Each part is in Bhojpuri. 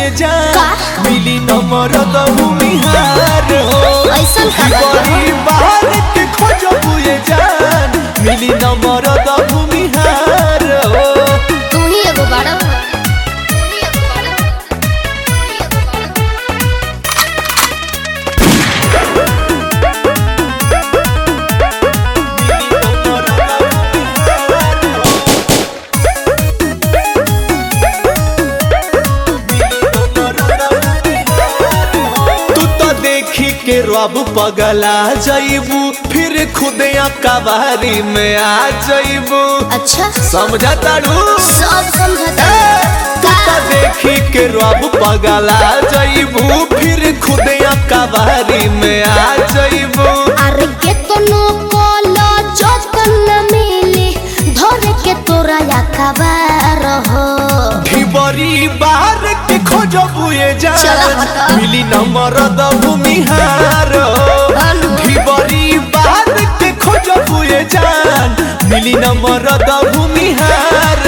बुए जान मिली नंबर द भूमिहार हो ऐसन का बड़ी बाहर के खोज बुए जान मिली नंबर द भूमिहार हो तू ही एगो बड़ा के रब पगला जाइबू फिर खुदे कबारी में आ जाइबू। अच्छा समझा तारू सब समझता तू तो देखी के रब पगला जाइबू फिर खुदे कबारी में आ जाइबू। अरे के तनो कोलो जतन न मिली धरे के तोरा या खबर हो ढिबरी बार के खोज बुए जान मिली नंबर द भूमिहार ढिबरी बार के खोज बुए जान मिली नंबर द भूमिहार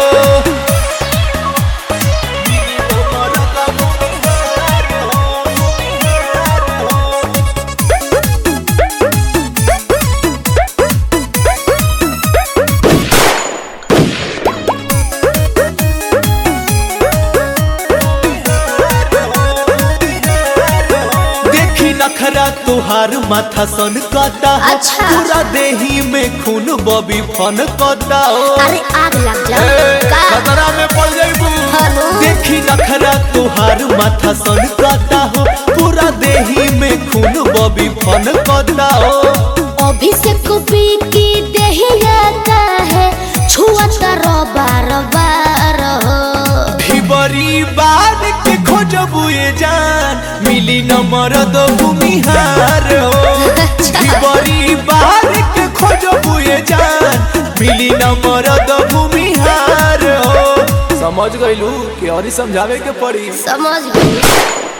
नखरा तुहार माथा सन कता अच्छा। पूरा देही में खून बबी फन कता हो अरे आग लग जा का खतरा में पड़ जाइबू देखी नखरा तुहार माथा सन कता हो पूरा देही में खून बबी फन कता हो अभिषेक की देही आता है छुआता रो बार बार हो ढिबरी बार के खोज बुए जान मिली नंबर द भूमिहार हो ढिबरी बार के खोज बुए जान मिली नंबर द भूमिहार हो। समझ गइलू कि और समझावे के पड़ी समझ गई।